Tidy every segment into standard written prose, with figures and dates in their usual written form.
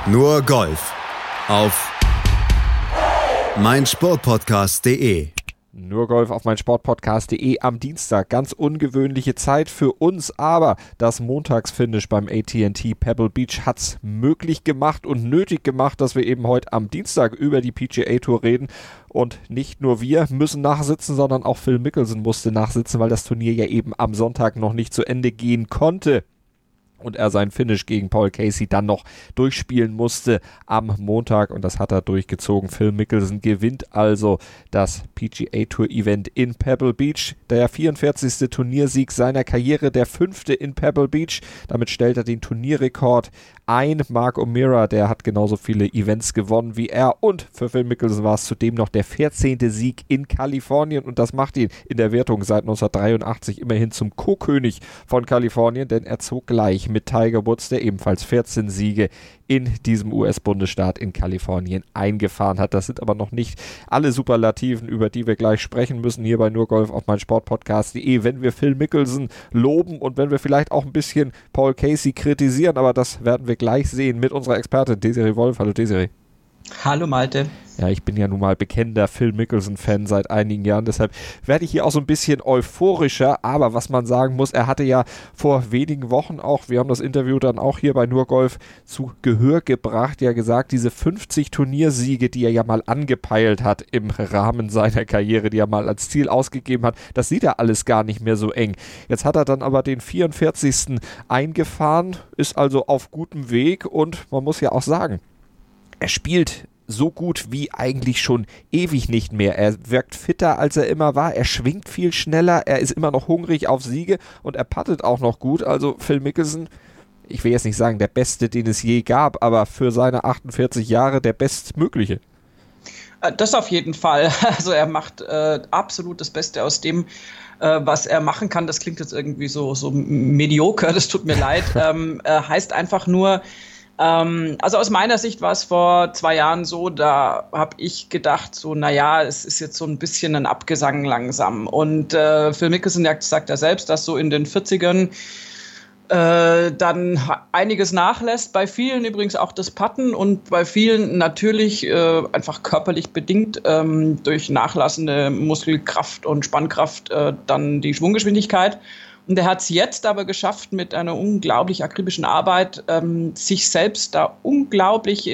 Nur Golf auf meinsportpodcast.de. Nur Golf auf meinsportpodcast.de am Dienstag. Ganz ungewöhnliche Zeit für uns, aber das Montagsfinish beim AT&T Pebble Beach hat's möglich gemacht und nötig gemacht, dass wir eben heute am Dienstag über die PGA Tour reden. Und nicht nur wir müssen nachsitzen, sondern auch Phil Mickelson musste nachsitzen, weil das Turnier ja eben am Sonntag noch nicht zu Ende gehen konnte. Und er sein Finish gegen Paul Casey dann noch durchspielen musste am Montag. Und das hat er durchgezogen. Phil Mickelson gewinnt also das PGA Tour Event in Pebble Beach. Der 44. Turniersieg seiner Karriere, der 5. in Pebble Beach. Damit stellt er den Turnierrekord ein. Mark O'Meara, der hat genauso viele Events gewonnen wie er. Und für Phil Mickelson war es zudem noch der 14. Sieg in Kalifornien. Und das macht ihn in der Wertung seit 1983 immerhin zum Co-König von Kalifornien. Denn er zog gleich mit Tiger Woods, der ebenfalls 14 Siege in diesem US-Bundesstaat in Kalifornien eingefahren hat. Das sind aber noch nicht alle Superlativen, über die wir gleich sprechen müssen, hier bei Nur Golf auf meinsportpodcast.de, wenn wir Phil Mickelson loben und wenn wir vielleicht auch ein bisschen Paul Casey kritisieren, aber das werden wir gleich sehen mit unserer Expertin Desiree Wolf. Hallo Desiree. Hallo Malte. Ja, ich bin ja nun mal bekennender Phil Mickelson-Fan seit einigen Jahren, deshalb werde ich hier auch so ein bisschen euphorischer, aber was man sagen muss, er hatte ja vor wenigen Wochen auch, wir haben das Interview dann auch hier bei Nur Golf zu Gehör gebracht, ja gesagt, diese 50 Turniersiege, die er ja mal angepeilt hat im Rahmen seiner Karriere, die er mal als Ziel ausgegeben hat, das sieht er alles gar nicht mehr so eng. Jetzt hat er dann aber den 44. eingefahren, ist also auf gutem Weg und man muss ja auch sagen, er spielt so gut wie eigentlich schon ewig nicht mehr. Er wirkt fitter, als er immer war. Er schwingt viel schneller. Er ist immer noch hungrig auf Siege und er puttet auch noch gut. Also Phil Mickelson, ich will jetzt nicht sagen der Beste, den es je gab, aber für seine 48 Jahre der Bestmögliche. Das auf jeden Fall. Also er macht absolut das Beste aus dem, was er machen kann. Das klingt jetzt irgendwie so medioker, das tut mir leid. Heißt einfach nur, also aus meiner Sicht war es vor 2 Jahren so, da habe ich gedacht, so naja, es ist jetzt so ein bisschen ein Abgesang langsam. Und Phil Mickelson sagt ja selbst, dass so in den 40ern dann einiges nachlässt, bei vielen übrigens auch das Putten und bei vielen natürlich einfach körperlich bedingt durch nachlassende Muskelkraft und Spannkraft dann die Schwunggeschwindigkeit. Und er hat es jetzt aber geschafft, mit einer unglaublich akribischen Arbeit sich selbst da unglaublich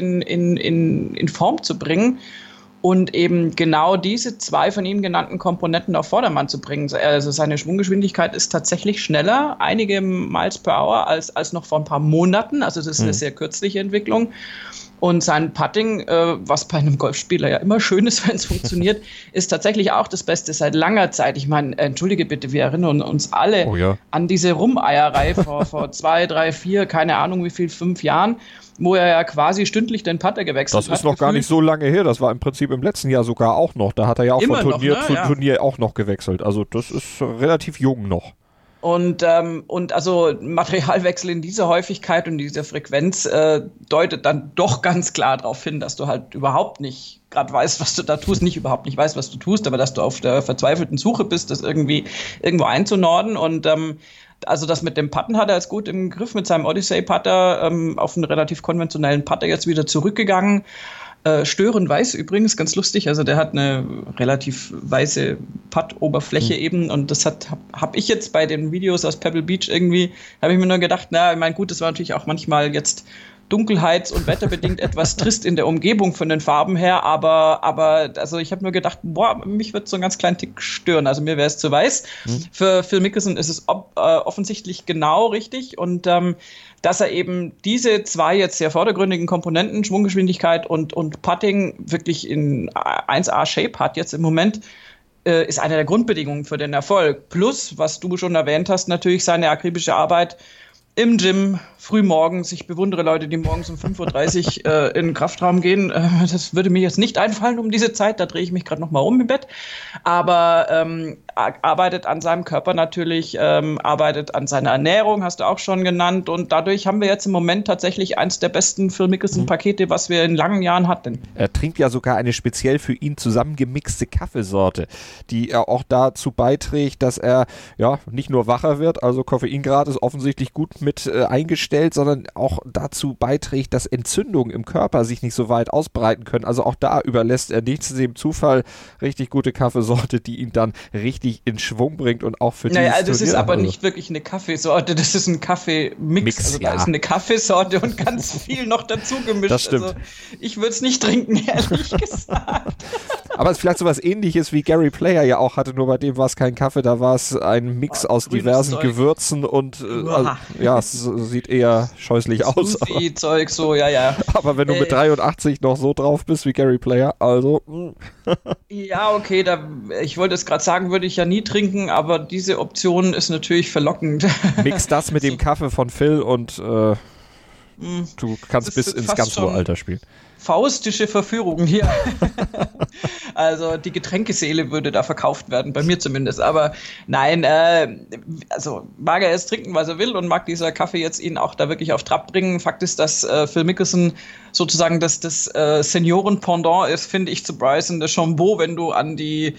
in Form zu bringen und eben genau diese 2 von ihm genannten Komponenten auf Vordermann zu bringen. Also seine Schwunggeschwindigkeit ist tatsächlich schneller, einige Miles per Hour als noch vor ein paar Monaten. Also das ist eine sehr kürzliche Entwicklung. Und sein Putting, was bei einem Golfspieler ja immer schön ist, wenn es funktioniert, ist tatsächlich auch das Beste seit langer Zeit. Ich meine, entschuldige bitte, wir erinnern uns alle an diese Rumeierei vor 2, 3, 4, keine Ahnung wie viel, 5 Jahren, wo er ja quasi stündlich den Putter gewechselt hat. Das ist noch gar nicht so lange her, das war im Prinzip im letzten Jahr sogar auch noch. Da hat er ja auch von Turnier zu Turnier auch noch gewechselt. Also das ist relativ jung noch. Und also Materialwechsel in dieser Häufigkeit und dieser Frequenz deutet dann doch ganz klar darauf hin, dass du halt überhaupt nicht gerade weißt, was du da tust, nicht überhaupt nicht weißt, was du tust, aber dass du auf der verzweifelten Suche bist, das irgendwo einzunorden. Und also das mit dem Putten hat er jetzt gut im Griff, mit seinem Odyssey-Putter auf einen relativ konventionellen Putter jetzt wieder zurückgegangen. Störend weiß übrigens, ganz lustig, also der hat eine relativ weiße Putt-Oberfläche eben und das habe ich jetzt bei den Videos aus Pebble Beach irgendwie, habe ich mir nur gedacht, na, ich meine, gut, das war natürlich auch manchmal jetzt dunkelheits- und wetterbedingt etwas trist in der Umgebung von den Farben her, aber also ich habe nur gedacht, boah, mich wird so einen ganz kleinen Tick stören, also mir wäre es zu weiß. Für Phil Mickelson ist es offensichtlich genau richtig und dass er eben diese 2 jetzt sehr vordergründigen Komponenten, Schwunggeschwindigkeit und Putting, wirklich in 1A-Shape hat jetzt im Moment, ist eine der Grundbedingungen für den Erfolg. Plus, was du schon erwähnt hast, natürlich seine akribische Arbeit im Gym, frühmorgens. Ich bewundere Leute, die morgens um 5.30 Uhr in den Kraftraum gehen. Das würde mir jetzt nicht einfallen um diese Zeit. Da drehe ich mich gerade noch mal um im Bett. Aber arbeitet an seinem Körper natürlich, arbeitet an seiner Ernährung, hast du auch schon genannt. Und dadurch haben wir jetzt im Moment tatsächlich eins der besten Phil Mickelson-Pakete, was wir in langen Jahren hatten. Er trinkt ja sogar eine speziell für ihn zusammengemixte Kaffeesorte, die auch dazu beiträgt, dass er ja nicht nur wacher wird, also Koffeingrad ist offensichtlich gut mit eingestellt, sondern auch dazu beiträgt, dass Entzündungen im Körper sich nicht so weit ausbreiten können. Also auch da überlässt er nichts dem Zufall. Richtig gute Kaffeesorte, die ihn dann richtig in Schwung bringt und auch für die. Naja, also es ist aber nicht wirklich eine Kaffeesorte, das ist ein Kaffeemix. Also da ist eine Kaffeesorte und ganz viel noch dazu gemischt. Das stimmt. Also ich würde es nicht trinken, ehrlich gesagt. Aber es ist vielleicht sowas Ähnliches wie Gary Player ja auch hatte, nur bei dem war es kein Kaffee, da war es ein Mix aus diversen Gewürzen und es sieht eher scheußlich aus. Zeug so, ja. Aber wenn du mit 83 noch so drauf bist wie Gary Player, also. Ja, okay, ich wollte es gerade sagen, würde ich ja nie trinken, aber diese Option ist natürlich verlockend. Mix das mit dem Kaffee von Phil und du kannst bis ins ganz hohe Alter spielen. Faustische Verführung hier. Also die Getränkeseele würde da verkauft werden, bei mir zumindest. Aber nein, also mag er jetzt trinken, was er will und mag dieser Kaffee jetzt ihn auch da wirklich auf Trab bringen. Fakt ist, dass Phil Mickelson sozusagen das Senioren-Pendant ist, finde ich, zu Bryson DeChambeau, wenn du an die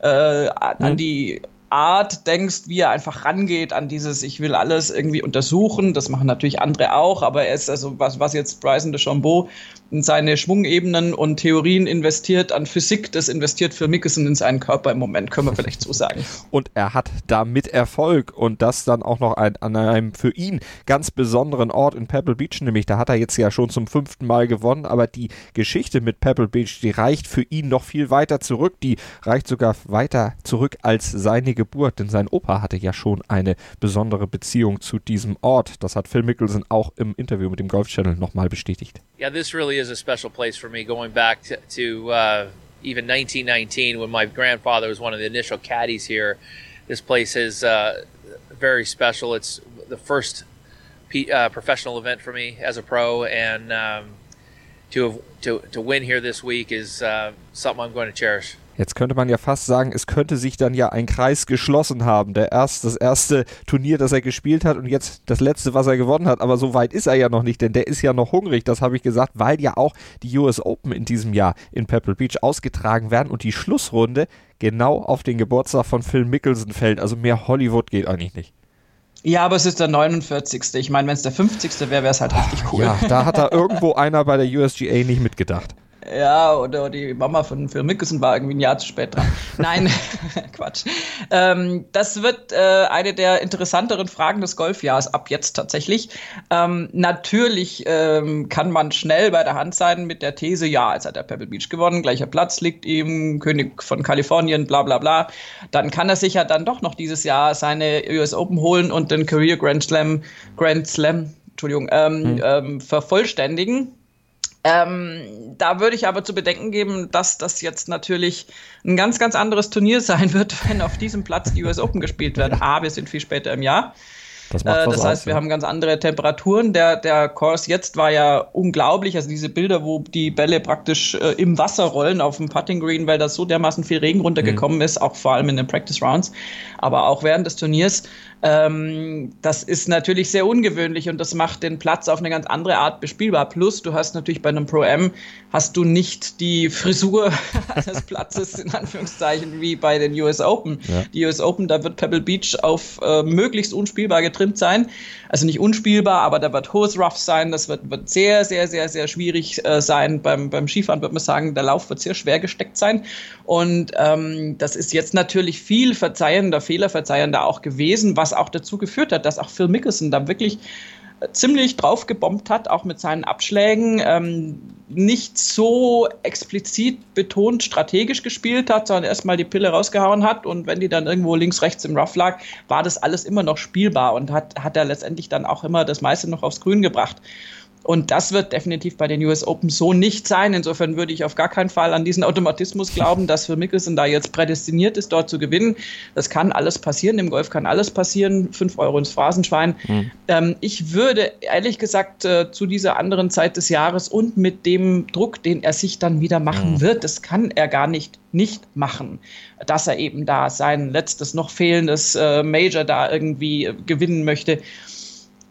Art denkst, wie er einfach rangeht an dieses, ich will alles irgendwie untersuchen. Das machen natürlich andere auch, aber er ist also, was jetzt Bryson DeChambeau in seine Schwungebenen und Theorien investiert an Physik, das investiert Phil Mickelson in seinen Körper im Moment, können wir vielleicht so sagen. Und er hat damit Erfolg und das dann auch noch an einem für ihn ganz besonderen Ort in Pebble Beach, nämlich da hat er jetzt ja schon zum 5. Mal gewonnen, aber die Geschichte mit Pebble Beach, die reicht für ihn noch viel weiter zurück, die reicht sogar weiter zurück als seine Geburt, denn sein Opa hatte ja schon eine besondere Beziehung zu diesem Ort. Das hat Phil Mickelson auch im Interview mit dem Golf Channel nochmal bestätigt. Yeah, this really is a special place for me, going back to even 1919 when my grandfather was one of the initial caddies here. This place is very special. It's the first professional event for me as a pro, and to win here this week is something I'm going to cherish. Jetzt könnte man ja fast sagen, es könnte sich dann ja ein Kreis geschlossen haben. Das erste Turnier, das er gespielt hat und jetzt das letzte, was er gewonnen hat. Aber so weit ist er ja noch nicht, denn der ist ja noch hungrig, das habe ich gesagt, weil ja auch die US Open in diesem Jahr in Pebble Beach ausgetragen werden und die Schlussrunde genau auf den Geburtstag von Phil Mickelson fällt. Also mehr Hollywood geht eigentlich nicht. Ja, aber es ist der 49. Ich meine, wenn es der 50. wäre, wäre es halt richtig cool. Ja, da hat da irgendwo einer bei der USGA nicht mitgedacht. Ja, oder die Mama von Phil Mickelson war irgendwie ein Jahr zu spät dran. Nein, Quatsch. Das wird eine der interessanteren Fragen des Golfjahres ab jetzt tatsächlich. Natürlich kann man schnell bei der Hand sein mit der These, ja, jetzt hat er Pebble Beach gewonnen, gleicher Platz liegt ihm, König von Kalifornien, bla bla bla. Dann kann er sich ja dann doch noch dieses Jahr seine US Open holen und den Career Grand Slam vervollständigen. Da würde ich aber zu bedenken geben, dass das jetzt natürlich ein ganz, ganz anderes Turnier sein wird, wenn auf diesem Platz die US Open gespielt werden. Wir sind viel später im Jahr. Das heißt, wir haben ganz andere Temperaturen. Der Course jetzt war ja unglaublich. Also diese Bilder, wo die Bälle praktisch im Wasser rollen auf dem Putting Green, weil da so dermaßen viel Regen runtergekommen ist, auch vor allem in den Practice Rounds, aber auch während des Turniers. Das ist natürlich sehr ungewöhnlich und das macht den Platz auf eine ganz andere Art bespielbar. Plus, du hast natürlich bei einem Pro-Am hast du nicht die Frisur des Platzes, in Anführungszeichen, wie bei den US Open. Ja. Die US Open, da wird Pebble Beach auf möglichst unspielbar getrimmt sein. Also nicht unspielbar, aber da wird hohes Rough sein. Das wird sehr, sehr, sehr, sehr schwierig sein. Beim Skifahren wird man sagen, der Lauf wird sehr schwer gesteckt sein. Und das ist jetzt natürlich viel fehlerverzeihender auch gewesen, was auch dazu geführt hat, dass auch Phil Mickelson da wirklich ziemlich drauf gebombt hat, auch mit seinen Abschlägen, nicht so explizit betont strategisch gespielt hat, sondern erstmal die Pille rausgehauen hat und wenn die dann irgendwo links, rechts im Rough lag, war das alles immer noch spielbar und hat er letztendlich dann auch immer das meiste noch aufs Grün gebracht. Und das wird definitiv bei den US Open so nicht sein. Insofern würde ich auf gar keinen Fall an diesen Automatismus glauben, dass Phil Mickelson da jetzt prädestiniert ist, dort zu gewinnen. Das kann alles passieren. Im Golf kann alles passieren. 5 Euro ins Phrasenschwein. Ich würde ehrlich gesagt zu dieser anderen Zeit des Jahres und mit dem Druck, den er sich dann wieder machen wird, das kann er gar nicht machen, dass er eben da sein letztes noch fehlendes Major da irgendwie gewinnen möchte.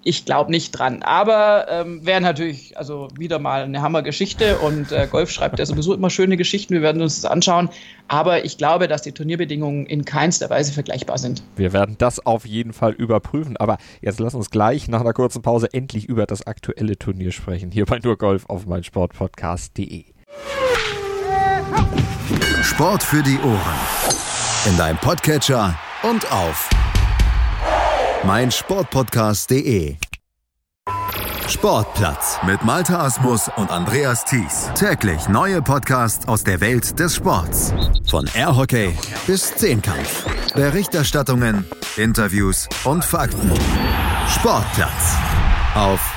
Ich glaube nicht dran. Aber wäre natürlich also wieder mal eine Hammergeschichte. Und Golf schreibt ja sowieso immer schöne Geschichten. Wir werden uns das anschauen. Aber ich glaube, dass die Turnierbedingungen in keinster Weise vergleichbar sind. Wir werden das auf jeden Fall überprüfen. Aber jetzt lass uns gleich nach einer kurzen Pause endlich über das aktuelle Turnier sprechen. Hier bei Nur Golf auf meinsportpodcast.de. Sport für die Ohren. In deinem Podcatcher und auf meinsportpodcast.de. Sportplatz mit Malte Asmus und Andreas Thies. Täglich neue Podcasts aus der Welt des Sports. Von Airhockey bis Zehnkampf. Berichterstattungen, Interviews und Fakten. Sportplatz auf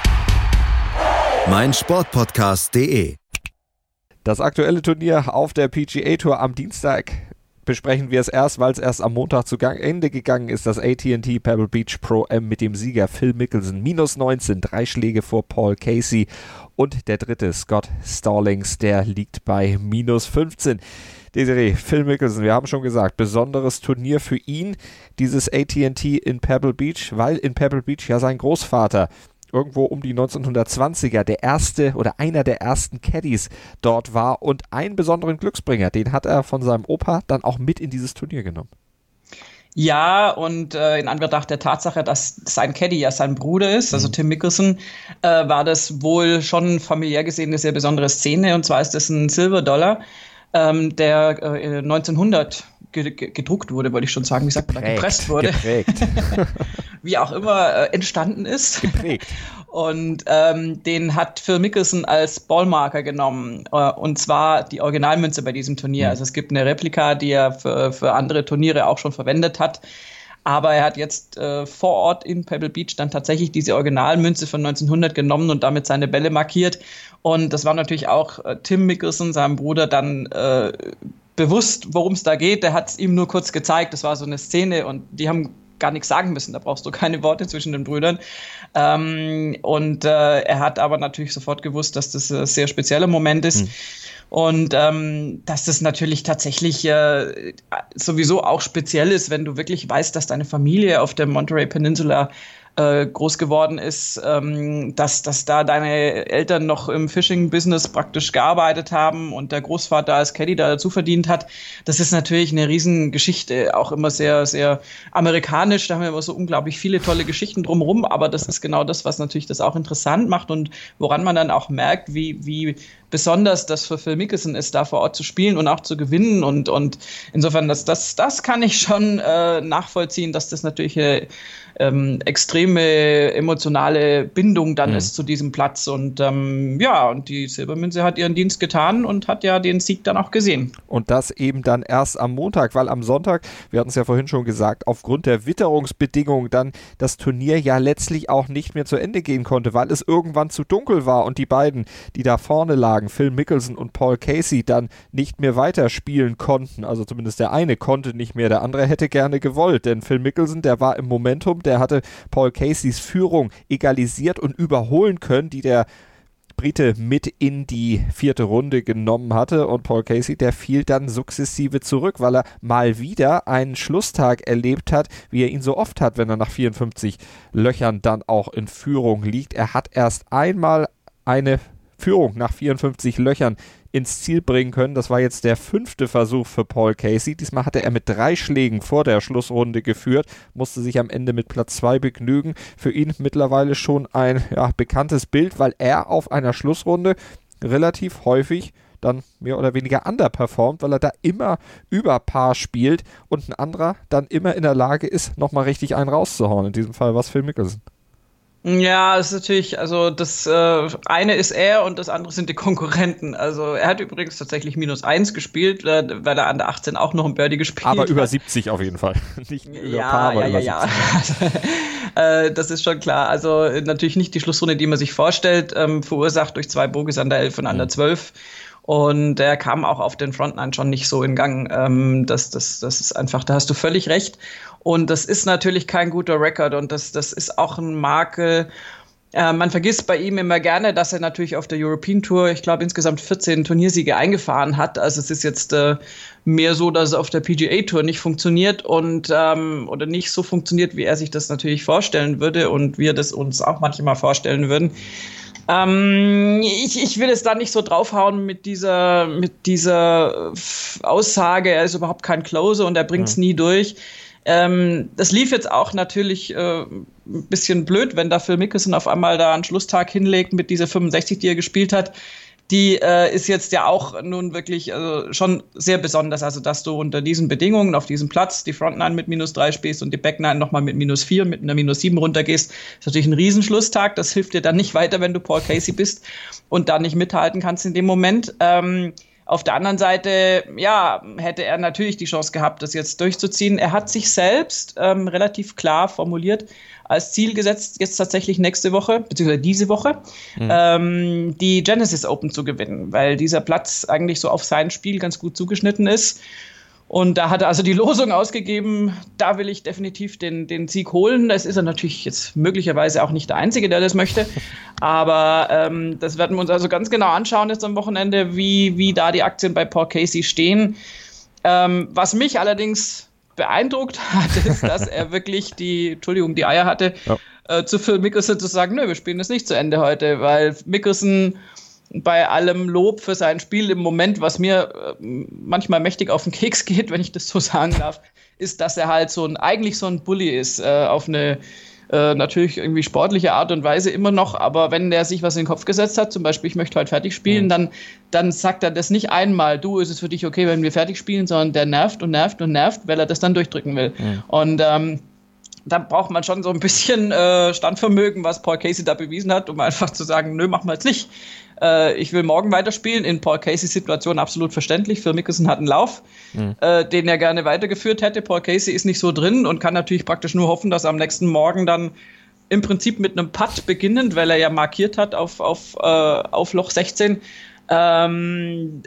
meinsportpodcast.de. Das aktuelle Turnier auf der PGA Tour am Dienstag besprechen wir es erst, weil es erst am Montag zu Ende gegangen ist. Das AT&T Pebble Beach Pro-Am mit dem Sieger Phil Mickelson. -19, 3 Schläge vor Paul Casey. Und der dritte, Scott Stallings, der liegt bei -15. Desiree, Phil Mickelson, wir haben schon gesagt, besonderes Turnier für ihn, dieses AT&T in Pebble Beach, weil in Pebble Beach ja sein Großvater irgendwo um die 1920er der erste oder einer der ersten Caddies dort war und einen besonderen Glücksbringer, den hat er von seinem Opa dann auch mit in dieses Turnier genommen. Ja, und in Anbetracht der Tatsache, dass sein Caddy ja sein Bruder ist, also Tim Mickelson, war das wohl schon familiär gesehen eine sehr besondere Szene. Und zwar ist das ein Silver-Dollar, der 1900 gedruckt wurde, wollte ich schon sagen, wie sagt man da, gepresst wurde. Geprägt. Wie auch immer entstanden ist. Geprägt. Und den hat Phil Mickelson als Ballmarker genommen. Und zwar die Originalmünze bei diesem Turnier. Also es gibt eine Replika, die er für andere Turniere auch schon verwendet hat. Aber er hat jetzt vor Ort in Pebble Beach dann tatsächlich diese Originalmünze von 1900 genommen und damit seine Bälle markiert. Und das war natürlich auch Tim Mickelson, seinem Bruder, dann bewusst, worum es da geht. Der hat es ihm nur kurz gezeigt. Das war so eine Szene und die haben gar nichts sagen müssen. Da brauchst du keine Worte zwischen den Brüdern. Er hat aber natürlich sofort gewusst, dass das ein sehr spezieller Moment ist. Und dass das natürlich tatsächlich sowieso auch speziell ist, wenn du wirklich weißt, dass deine Familie auf der Monterey Peninsula groß geworden ist, dass da deine Eltern noch im Fishing-Business praktisch gearbeitet haben und der Großvater als Caddy da dazu verdient hat. Das ist natürlich eine Riesengeschichte, auch immer sehr, sehr amerikanisch. Da haben wir immer so unglaublich viele tolle Geschichten drumherum, aber das ist genau das, was natürlich das auch interessant macht und woran man dann auch merkt, wie besonders das für Phil Mickelson ist, da vor Ort zu spielen und auch zu gewinnen und insofern, das kann ich schon nachvollziehen, dass das natürlich extreme emotionale Bindung dann ist zu diesem Platz und und die Silbermünze hat ihren Dienst getan und hat ja den Sieg dann auch gesehen. Und das eben dann erst am Montag, weil am Sonntag, wir hatten es ja vorhin schon gesagt, aufgrund der Witterungsbedingungen dann das Turnier ja letztlich auch nicht mehr zu Ende gehen konnte, weil es irgendwann zu dunkel war und die beiden, die da vorne lagen, Phil Mickelson und Paul Casey, dann nicht mehr weiterspielen konnten. Also zumindest der eine konnte nicht mehr, der andere hätte gerne gewollt, denn Phil Mickelson, der war im Momentum, der hatte Paul Caseys Führung egalisiert und überholen können, die der Brite mit in die 4. Runde genommen hatte und Paul Casey, der fiel dann sukzessive zurück, weil er mal wieder einen Schlusstag erlebt hat, wie er ihn so oft hat, wenn er nach 54 Löchern dann auch in Führung liegt. Er hat erst einmal eine Führung nach 54 Löchern ins Ziel bringen können. Das war jetzt der 5. Versuch für Paul Casey. Diesmal hatte er mit 3 Schlägen vor der Schlussrunde geführt, musste sich am Ende mit Platz 2 begnügen. Für ihn mittlerweile schon ein bekanntes Bild, weil er auf einer Schlussrunde relativ häufig dann mehr oder weniger underperformt, weil er da immer über Paar spielt und ein anderer dann immer in der Lage ist, nochmal richtig einen rauszuhauen. In diesem Fall war es Phil Mickelson. Ja, es ist natürlich, also das eine ist er und das andere sind die Konkurrenten. Also er hat übrigens tatsächlich -1 gespielt, weil er an der 18 auch noch ein Birdie gespielt hat. Aber über 70 auf jeden Fall. Nicht über Paar, aber über 70. Das ist schon klar. Also natürlich nicht die Schlussrunde, die man sich vorstellt, verursacht durch 2 Bogies an der 11 und an der 12. Und er kam auch auf den Frontline schon nicht so in Gang. Das ist einfach, da hast du völlig recht. Und das ist natürlich kein guter Rekord und das ist auch ein Makel, Man vergisst bei ihm immer gerne, dass er natürlich auf der European Tour, ich glaube, insgesamt 14 Turniersiege eingefahren hat. Also es ist jetzt mehr so, dass es auf der PGA Tour nicht funktioniert und oder nicht so funktioniert, wie er sich das natürlich vorstellen würde und wir das uns auch manchmal vorstellen würden. Ich will es da nicht so draufhauen mit dieser Aussage, er ist überhaupt kein Closer und er bringt es nie durch. Das lief jetzt auch natürlich ein bisschen blöd, wenn da Phil Mickelson auf einmal da einen Schlusstag hinlegt mit dieser 65, die er gespielt hat. Die ist jetzt ja auch nun wirklich schon sehr besonders. Also, dass du unter diesen Bedingungen auf diesem Platz die Front 9 mit -3 spielst und die Back 9 nochmal mit -4, mit einer -7 runtergehst, ist natürlich ein Riesenschlusstag. Das hilft dir dann nicht weiter, wenn du Paul Casey bist und da nicht mithalten kannst in dem Moment. Auf der anderen Seite, ja, hätte er natürlich die Chance gehabt, das jetzt durchzuziehen. Er hat sich selbst relativ klar formuliert als Ziel gesetzt, jetzt tatsächlich nächste Woche, beziehungsweise diese Woche, die Genesis Open zu gewinnen, weil dieser Platz eigentlich so auf sein Spiel ganz gut zugeschnitten ist. Und da hat er also die Losung ausgegeben, da will ich definitiv den Sieg holen. Das ist er natürlich jetzt möglicherweise auch nicht der Einzige, der das möchte. Aber das werden wir uns also ganz genau anschauen jetzt am Wochenende, wie da die Aktien bei Paul Casey stehen. Was mich allerdings beeindruckt hat, ist, dass er wirklich die Eier hatte, zu Phil Mickelson zu sagen, nö, wir spielen das nicht zu Ende heute, weil Mickelson bei allem Lob für sein Spiel im Moment, was mir manchmal mächtig auf den Keks geht, wenn ich das so sagen darf, ist, dass er halt eigentlich so ein Bully ist, auf eine natürlich irgendwie sportliche Art und Weise immer noch, aber wenn der sich was in den Kopf gesetzt hat, zum Beispiel, ich möchte heute fertig spielen, dann sagt er das nicht einmal, du, ist es für dich okay, wenn wir fertig spielen, sondern der nervt und nervt und nervt, weil er das dann durchdrücken will. Und da braucht man schon so ein bisschen Standvermögen, was Paul Casey da bewiesen hat, um einfach zu sagen, nö, machen wir jetzt nicht. Ich will morgen weiterspielen. In Paul Caseys Situation absolut verständlich. Phil Mickelson hat einen Lauf, den er gerne weitergeführt hätte. Paul Casey ist nicht so drin und kann natürlich praktisch nur hoffen, dass er am nächsten Morgen dann im Prinzip mit einem Putt beginnend, weil er ja markiert hat auf Loch 16, dann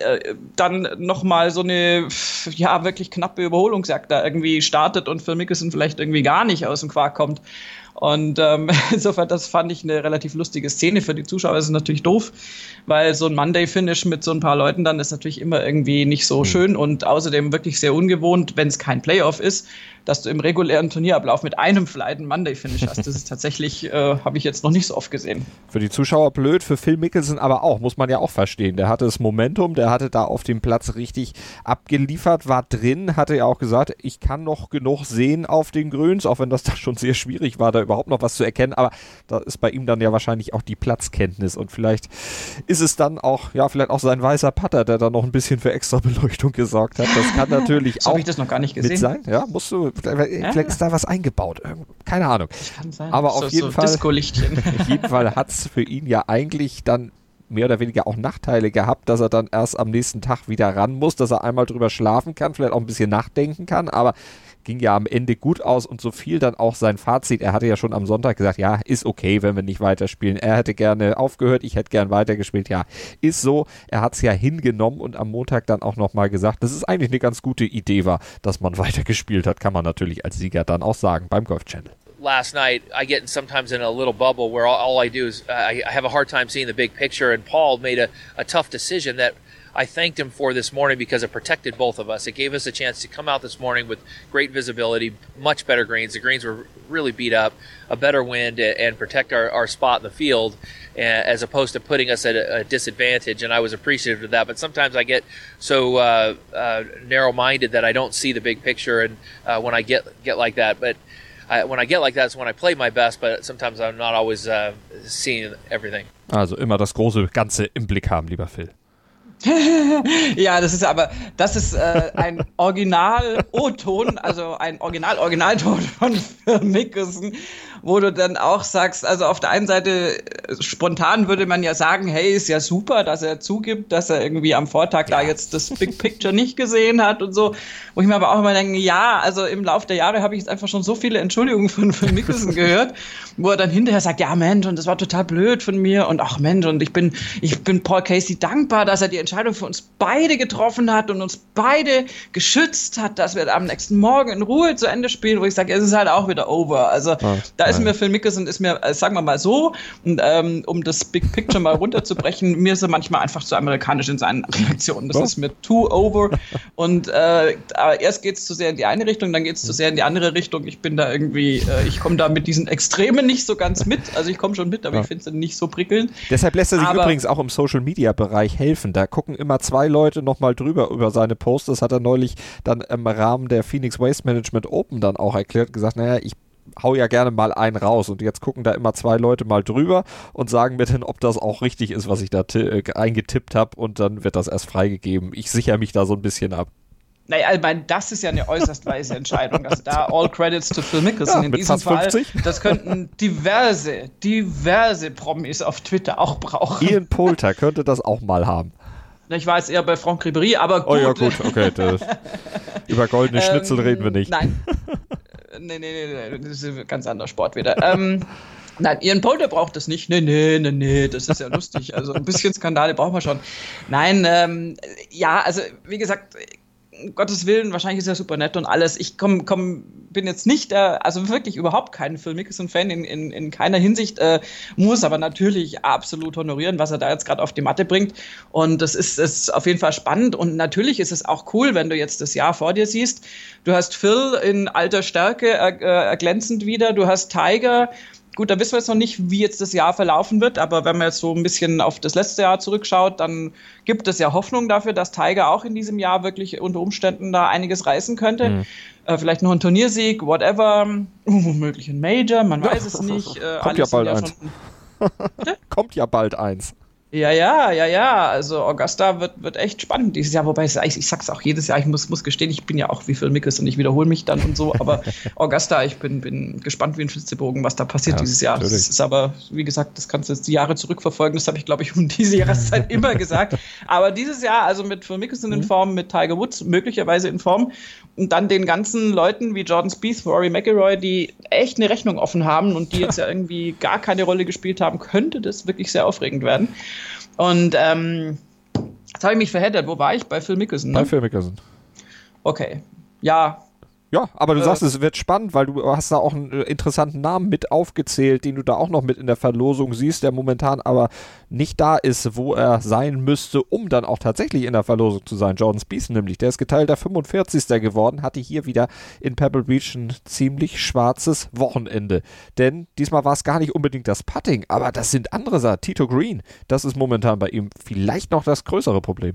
nochmal so eine wirklich knappe Überholungsjagd da irgendwie startet und Phil Mickelson vielleicht irgendwie gar nicht aus dem Quark kommt. Und insofern, das fand ich eine relativ lustige Szene. Für die Zuschauer ist es natürlich doof, weil so ein Monday-Finish mit so ein paar Leuten dann ist natürlich immer irgendwie nicht so schön und außerdem wirklich sehr ungewohnt, wenn es kein Playoff ist, dass du im regulären Turnierablauf mit einem Flight einen Monday-Finish hast. Das ist tatsächlich, habe ich jetzt noch nicht so oft gesehen. Für die Zuschauer blöd, für Phil Mickelson aber auch, muss man ja auch verstehen. Der hatte das Momentum, der hatte da auf dem Platz richtig abgeliefert, war drin, hatte ja auch gesagt, ich kann noch genug sehen auf den Grüns, auch wenn das da schon sehr schwierig war, da überhaupt noch was zu erkennen, aber da ist bei ihm dann ja wahrscheinlich auch die Platzkenntnis und vielleicht ist es dann auch, vielleicht auch sein weißer Putter, der da noch ein bisschen für extra Beleuchtung gesorgt hat. Das kann natürlich so auch habe ich das noch gar nicht gesehen. Mit sein. Ja, musst du, vielleicht ist da was eingebaut. Keine Ahnung. Das kann sein. Aber auf jeden Fall, Disco-Lichtchen. auf jeden Fall hat es für ihn ja eigentlich dann mehr oder weniger auch Nachteile gehabt, dass er dann erst am nächsten Tag wieder ran muss, dass er einmal drüber schlafen kann, vielleicht auch ein bisschen nachdenken kann, aber ging ja am Ende gut aus und so viel dann auch sein Fazit. Er hatte ja schon am Sonntag gesagt, ja, ist okay, wenn wir nicht weiterspielen. Er hätte gerne aufgehört, ich hätte gern weitergespielt. Ja, ist so. Er hat es ja hingenommen und am Montag dann auch nochmal gesagt, dass es eigentlich eine ganz gute Idee war, dass man weitergespielt hat, kann man natürlich als Sieger dann auch sagen beim Golf Channel. Last night, I get sometimes in a little bubble where all I do is I have a hard time seeing the big picture, and Paul made a tough decision that I thanked him for this morning because it protected both of us. It gave us a chance to come out this morning with great visibility, much better greens. The greens were really beat up, a better wind, and protect our spot in the field as opposed to putting us at a disadvantage. And I was appreciative of that. But sometimes I get so narrow-minded that I don't see the big picture and when I get like that. But when I get like that, it's when I play my best, but sometimes I'm not always seeing everything. Also immer das große Ganze im Blick haben, lieber Phil. Ja, das ist ein Original-O-Ton, also ein Originalton von Phil Mickelson, wo du dann auch sagst, also auf der einen Seite spontan würde man ja sagen, hey, ist ja super, dass er zugibt, dass er irgendwie am Vortag da jetzt das Big Picture nicht gesehen hat und so, wo ich mir aber auch immer denke, ja, also im Laufe der Jahre habe ich jetzt einfach schon so viele Entschuldigungen von Phil Mickelson gehört, wo er dann hinterher sagt, ja Mensch, und das war total blöd von mir und ach Mensch, und ich bin Paul Casey dankbar, dass er die Entscheidung für uns beide getroffen hat und uns beide geschützt hat, dass wir am nächsten Morgen in Ruhe zu Ende spielen, wo ich sage, es ist halt auch wieder over. Also da ist mir Phil Mickelson, sagen wir mal so, und, um das Big Picture mal runterzubrechen, mir ist er manchmal einfach zu amerikanisch in seinen Reaktionen. Das ist mir too over. Und aber erst geht es zu sehr in die eine Richtung, dann geht es zu sehr in die andere Richtung. Ich bin da irgendwie, ich komme da mit diesen Extremen nicht so ganz mit. Also ich komme schon mit, aber ich finde es nicht so prickelnd. Deshalb lässt er sich übrigens auch im Social-Media-Bereich helfen. Da gucken immer 2 Leute nochmal drüber über seine Posts. Das hat er neulich dann im Rahmen der Phoenix Waste Management Open dann auch erklärt, gesagt, naja, ich hau ja gerne mal einen raus und jetzt gucken da immer 2 Leute mal drüber und sagen mir dann, ob das auch richtig ist, was ich da eingetippt habe, und dann wird das erst freigegeben. Ich sichere mich da so ein bisschen ab. Naja, ich meine, das ist ja eine äußerst weise Entscheidung. Also da all credits to Phil Mickelson. In diesem Fall, das könnten diverse Promis auf Twitter auch brauchen. Ian Poulter könnte das auch mal haben. Ich war jetzt eher bei Franck Ribéry, aber gut. Oh ja, gut, okay. Über goldene Schnitzel reden wir nicht. Nein. Nee, das ist ein ganz anderer Sport wieder. Nein, Ian Poulter braucht das nicht. Nee, das ist ja lustig. Also ein bisschen Skandale brauchen wir schon. Nein, ja, also wie gesagt, um Gottes Willen, wahrscheinlich ist er super nett und alles. Ich bin jetzt nicht, also wirklich überhaupt kein Phil Mickelson-Fan in keiner Hinsicht, muss aber natürlich absolut honorieren, was er da jetzt gerade auf die Matte bringt. Und das ist auf jeden Fall spannend. Und natürlich ist es auch cool, wenn du jetzt das Jahr vor dir siehst. Du hast Phil in alter Stärke glänzend wieder. Du hast Tiger. Gut, da wissen wir jetzt noch nicht, wie jetzt das Jahr verlaufen wird, aber wenn man jetzt so ein bisschen auf das letzte Jahr zurückschaut, dann gibt es ja Hoffnung dafür, dass Tiger auch in diesem Jahr wirklich unter Umständen da einiges reißen könnte. Vielleicht noch ein Turniersieg, whatever, womöglich ein Major, man weiß es nicht. Kommt ja bald eins. Kommt ja bald eins. Ja. Also Augusta wird echt spannend dieses Jahr, wobei ich sag's auch jedes Jahr, ich muss gestehen, ich bin ja auch wie Phil Mickelson und ich wiederhole mich dann und so, aber Augusta, ich bin gespannt wie ein Flitzebogen, was da passiert dieses Jahr. Natürlich. Das ist aber, wie gesagt, das kannst du jetzt die Jahre zurückverfolgen, das habe ich, glaube ich, um diese Jahreszeit immer gesagt, aber dieses Jahr, also mit Phil Mickelson in Form, mit Tiger Woods möglicherweise in Form und dann den ganzen Leuten wie Jordan Spieth, Rory McIlroy, die echt eine Rechnung offen haben und die jetzt ja irgendwie gar keine Rolle gespielt haben, könnte das wirklich sehr aufregend werden. Und jetzt habe ich mich verheddert. Wo war ich? Bei Phil Mickelson, ne? Bei Phil Mickelson. Okay. Ja. Ja, aber du sagst, es wird spannend, weil du hast da auch einen interessanten Namen mit aufgezählt, den du da auch noch mit in der Verlosung siehst, der momentan aber nicht da ist, wo er sein müsste, um dann auch tatsächlich in der Verlosung zu sein. Jordan Spieth nämlich, der ist geteilter 45. geworden, hatte hier wieder in Pebble Beach ein ziemlich schwarzes Wochenende. Denn diesmal war es gar nicht unbedingt das Putting, aber das sind andere Sachen. Tito Green, das ist momentan bei ihm vielleicht noch das größere Problem.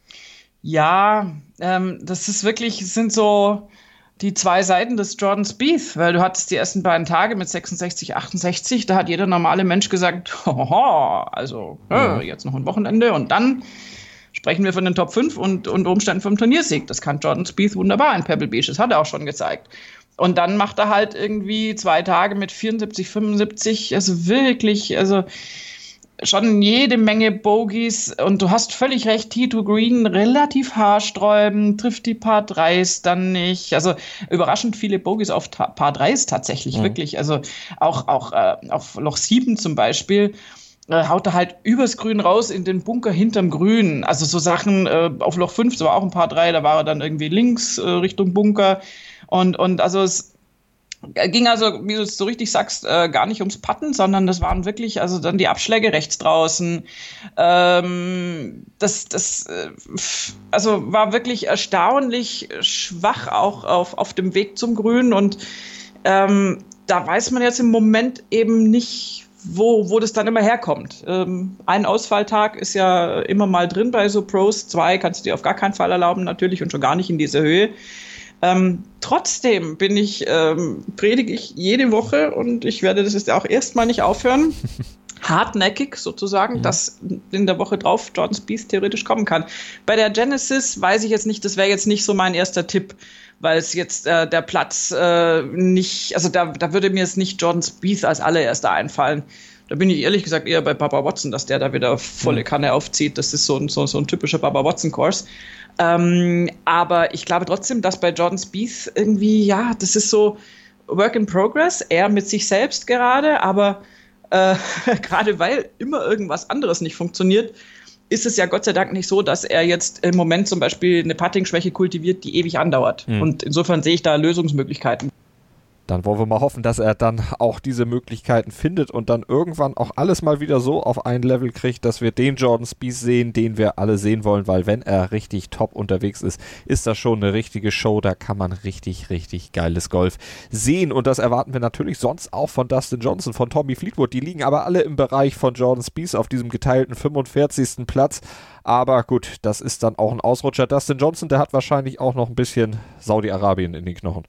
Ja, das ist wirklich, es sind so die 2 Seiten des Jordan Spieth, weil du hattest die ersten beiden Tage mit 66, 68, da hat jeder normale Mensch gesagt, jetzt noch ein Wochenende und dann sprechen wir von den Top 5 und Umständen vom Turniersieg. Das kann Jordan Spieth wunderbar in Pebble Beach, das hat er auch schon gezeigt. Und dann macht er halt irgendwie 2 Tage mit 74, 75, also wirklich, schon jede Menge Bogies und du hast völlig recht, Tito Green relativ haarsträubend, trifft die Par 3s dann nicht, also überraschend viele Bogies auf Par 3s tatsächlich, wirklich, also auch auf Loch 7 zum Beispiel, haut er halt übers Grün raus in den Bunker hinterm Grün, also so Sachen, auf Loch 5, das war auch ein Par 3, da war er dann irgendwie links Richtung Bunker und also es ging also, wie du es so richtig sagst, gar nicht ums Putten, sondern das waren wirklich, also dann die Abschläge rechts draußen. Das war wirklich erstaunlich schwach auch auf dem Weg zum Grün und da weiß man jetzt im Moment eben nicht, wo das dann immer herkommt. Ein Ausfalltag ist ja immer mal drin bei so Pros, 2 kannst du dir auf gar keinen Fall erlauben natürlich und schon gar nicht in dieser Höhe. Trotzdem predige ich jede Woche und ich werde das jetzt auch erstmal nicht aufhören, hartnäckig sozusagen, dass in der Woche drauf Jordan Spieth theoretisch kommen kann. Bei der Genesis weiß ich jetzt nicht, das wäre jetzt nicht so mein erster Tipp, weil es jetzt der Platz nicht, also da würde mir jetzt nicht Jordan Spieth als allererster einfallen. Da bin ich ehrlich gesagt eher bei Bubba Watson, dass der da wieder volle Kanne aufzieht. Das ist so ein typischer Bubba Watson-Kurs. Aber ich glaube trotzdem, dass bei Jordan Spieth irgendwie, ja, das ist so Work in Progress, er mit sich selbst gerade, aber gerade weil immer irgendwas anderes nicht funktioniert, ist es ja Gott sei Dank nicht so, dass er jetzt im Moment zum Beispiel eine Putting-Schwäche kultiviert, die ewig andauert. Und insofern sehe ich da Lösungsmöglichkeiten. Dann wollen wir mal hoffen, dass er dann auch diese Möglichkeiten findet und dann irgendwann auch alles mal wieder so auf ein Level kriegt, dass wir den Jordan Spieth sehen, den wir alle sehen wollen, weil wenn er richtig top unterwegs ist, ist das schon eine richtige Show, da kann man richtig, richtig geiles Golf sehen und das erwarten wir natürlich sonst auch von Dustin Johnson, von Tommy Fleetwood, die liegen aber alle im Bereich von Jordan Spieth auf diesem geteilten 45. Platz, aber gut, das ist dann auch ein Ausrutscher. Dustin Johnson, der hat wahrscheinlich auch noch ein bisschen Saudi-Arabien in den Knochen.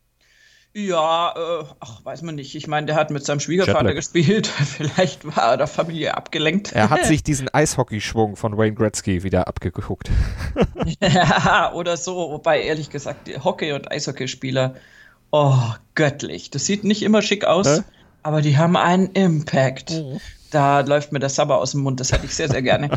Ja, weiß man nicht. Ich meine, der hat mit seinem Schwiegervater gespielt. Vielleicht war er der Familie abgelenkt. Er hat sich diesen Eishockeyschwung von Wayne Gretzky wieder abgeguckt. Ja, oder so. Wobei, ehrlich gesagt, die Hockey- und Eishockeyspieler, göttlich. Das sieht nicht immer schick aus, aber die haben einen Impact. Da läuft mir der Sabber aus dem Mund, das hätte ich sehr, sehr gerne.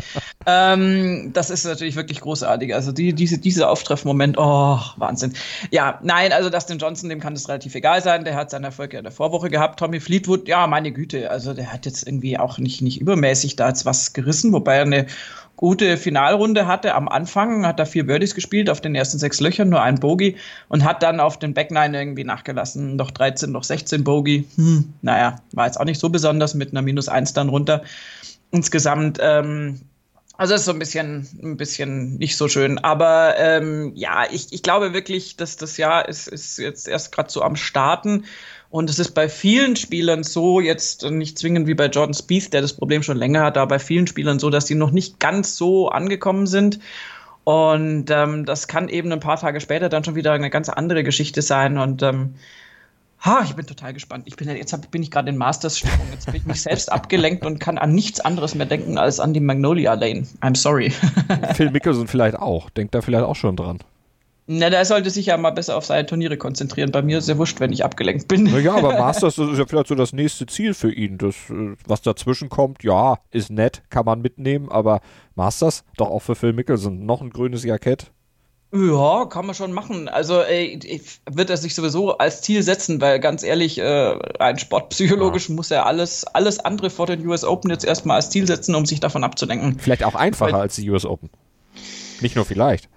Das ist natürlich wirklich großartig. Also dieser Auftreffmoment, Wahnsinn. Ja, nein, also Dustin Johnson, dem kann das relativ egal sein. Der hat seinen Erfolg ja in der Vorwoche gehabt. Tommy Fleetwood, ja, meine Güte, also der hat jetzt irgendwie auch nicht übermäßig da jetzt was gerissen, wobei er eine gute Finalrunde hatte. Am Anfang hat er 4 Birdies gespielt, auf den ersten 6 Löchern, nur ein Bogey und hat dann auf den Back 9 irgendwie nachgelassen. Noch 13, noch 16 Bogey. Naja, war jetzt auch nicht so besonders mit einer -1 dann runter. Insgesamt, also ist so ein bisschen nicht so schön. Aber ich glaube wirklich, dass das Jahr ist jetzt erst gerade so am Starten. Und es ist bei vielen Spielern so, jetzt nicht zwingend wie bei Jordan Spieth, der das Problem schon länger hat, aber bei vielen Spielern so, dass die noch nicht ganz so angekommen sind. Und das kann eben ein paar Tage später dann schon wieder eine ganz andere Geschichte sein. Und ich bin total gespannt. Jetzt bin ich gerade in Masters-Stimmung. Jetzt bin ich mich selbst abgelenkt und kann an nichts anderes mehr denken als an die Magnolia Lane. I'm sorry. Phil Mickelson vielleicht auch. Denkt da vielleicht auch schon dran. Na, der sollte sich ja mal besser auf seine Turniere konzentrieren. Bei mir ist ja wurscht, wenn ich abgelenkt bin. Ja, aber Masters, das ist ja vielleicht so das nächste Ziel für ihn. Das, was dazwischen kommt, ja, ist nett, kann man mitnehmen, aber Masters, doch auch für Phil Mickelson, noch ein grünes Jackett. Ja, kann man schon machen. Also wird er sich sowieso als Ziel setzen, weil ganz ehrlich, rein sportpsychologisch muss er alles andere vor den US Open jetzt erstmal als Ziel setzen, um sich davon abzulenken. Vielleicht auch einfacher als die US Open. Nicht nur vielleicht.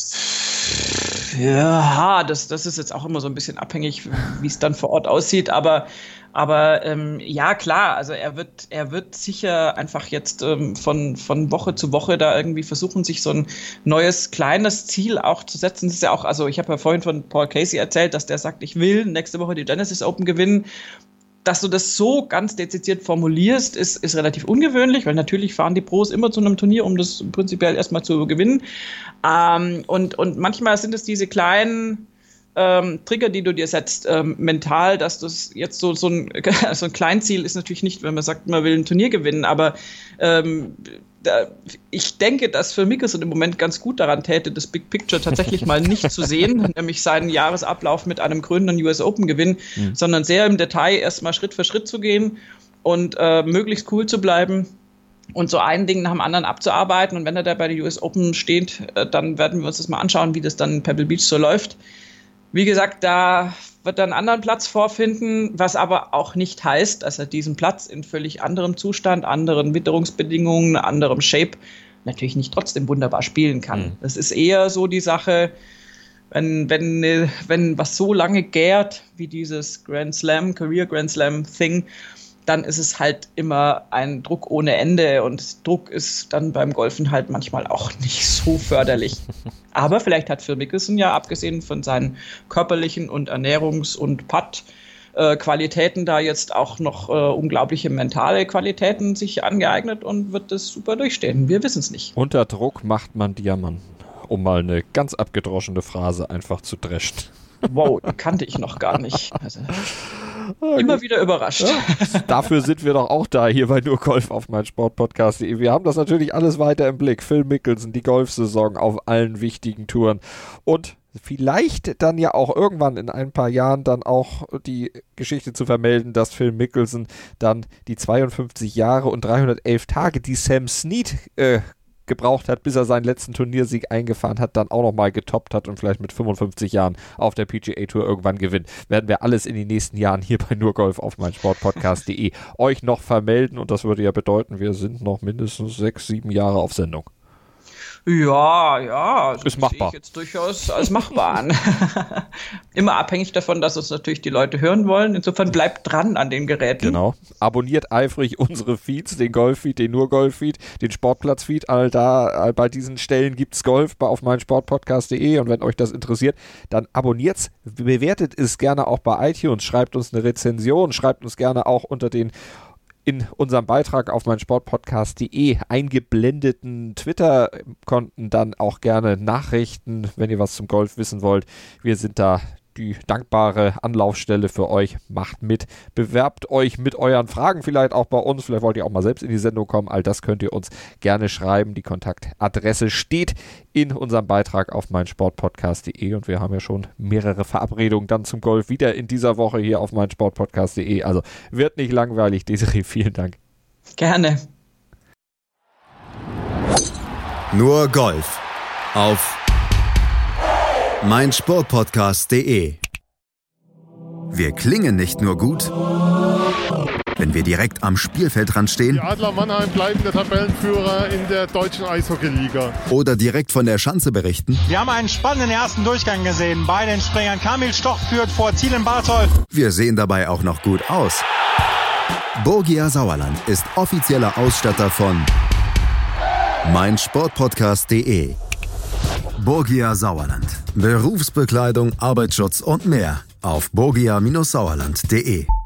Ja, das ist jetzt auch immer so ein bisschen abhängig, wie es dann vor Ort aussieht, aber ja, klar, also er wird sicher einfach jetzt von Woche zu Woche da irgendwie versuchen, sich so ein neues, kleines Ziel auch zu setzen. Das ist ja auch, also ich habe ja vorhin von Paul Casey erzählt, dass der sagt, ich will nächste Woche die Genesis Open gewinnen. Dass du das so ganz dezidiert formulierst, ist relativ ungewöhnlich, weil natürlich fahren die Pros immer zu einem Turnier, um das prinzipiell erstmal zu gewinnen. Und manchmal sind es diese kleinen Trigger, die du dir setzt, mental, dass das jetzt so ein Kleinziel ist natürlich nicht, wenn man sagt, man will ein Turnier gewinnen, aber ich denke, dass für Mickelson im Moment ganz gut daran täte, das Big Picture tatsächlich mal nicht zu sehen, nämlich seinen Jahresablauf mit einem krönenden US Open Gewinn, sondern sehr im Detail erstmal Schritt für Schritt zu gehen und möglichst cool zu bleiben und so ein Ding nach dem anderen abzuarbeiten. Und wenn er da bei der US Open steht, dann werden wir uns das mal anschauen, wie das dann in Pebble Beach so läuft. Wie gesagt, da wird er einen anderen Platz vorfinden, was aber auch nicht heißt, dass er diesen Platz in völlig anderem Zustand, anderen Witterungsbedingungen, anderem Shape natürlich nicht trotzdem wunderbar spielen kann. Das ist eher so die Sache, wenn was so lange gärt wie dieses Career Grand Slam Thing, dann ist es halt immer ein Druck ohne Ende und Druck ist dann beim Golfen halt manchmal auch nicht so förderlich. Aber vielleicht hat Phil Mickelson ja, abgesehen von seinen körperlichen und Ernährungs- und Putt-Qualitäten, da jetzt auch noch unglaubliche mentale Qualitäten sich angeeignet und wird das super durchstehen. Wir wissen es nicht. Unter Druck macht man Diamanten, um mal eine ganz abgedroschene Phrase einfach zu dreschen. Wow, die kannte ich noch gar nicht. Also, immer wieder überrascht. Ja, dafür sind wir doch auch da hier bei Nur Golf auf meinsportpodcast.de. Wir haben das natürlich alles weiter im Blick. Phil Mickelson, die Golfsaison auf allen wichtigen Touren und vielleicht dann ja auch irgendwann in ein paar Jahren dann auch die Geschichte zu vermelden, dass Phil Mickelson dann die 52 Jahre und 311 Tage, die Sam Snead gebraucht hat, bis er seinen letzten Turniersieg eingefahren hat, dann auch nochmal getoppt hat und vielleicht mit 55 Jahren auf der PGA Tour irgendwann gewinnt, werden wir alles in den nächsten Jahren hier bei nur Golf auf meinsportpodcast.de euch noch vermelden und das würde ja bedeuten, wir sind noch mindestens 6-7 Jahre auf Sendung. Ja, also ist machbar. Sehe ich jetzt durchaus als machbar an. Immer abhängig davon, dass uns natürlich die Leute hören wollen. Insofern bleibt dran an den Geräten. Genau. Abonniert eifrig unsere Feeds, den Golf-Feed, den Nur-Golf-Feed, den Sportplatz-Feed. Bei diesen Stellen gibt's Golf auf meinsportpodcast.de und wenn euch das interessiert, dann abonniert's, bewertet es gerne auch bei iTunes, schreibt uns eine Rezension, schreibt uns gerne auch unter den in unserem Beitrag auf meinsportpodcast.de eingeblendeten Twitter-Konten dann auch gerne Nachrichten, wenn ihr was zum Golf wissen wollt. Wir sind da die dankbare Anlaufstelle für euch. Macht mit, bewerbt euch mit euren Fragen vielleicht auch bei uns. Vielleicht wollt ihr auch mal selbst in die Sendung kommen. All das könnt ihr uns gerne schreiben. Die Kontaktadresse steht in unserem Beitrag auf meinsportpodcast.de und wir haben ja schon mehrere Verabredungen dann zum Golf wieder in dieser Woche hier auf meinsportpodcast.de. Also wird nicht langweilig. Desiree, vielen Dank. Gerne. Nur Golf auf meinsportpodcast.de. Wir klingen nicht nur gut, wenn wir direkt am Spielfeldrand stehen. Die Adler Mannheim bleiben der Tabellenführer in der deutschen Eishockeyliga. Oder direkt von der Schanze berichten. Wir haben einen spannenden ersten Durchgang gesehen. Bei den Springern Kamil Stoch führt vor Zielen Bartol. Wir sehen dabei auch noch gut aus. Borgia Sauerland ist offizieller Ausstatter von meinsportpodcast.de. Borgia Sauerland. Berufsbekleidung, Arbeitsschutz und mehr auf borgia-sauerland.de.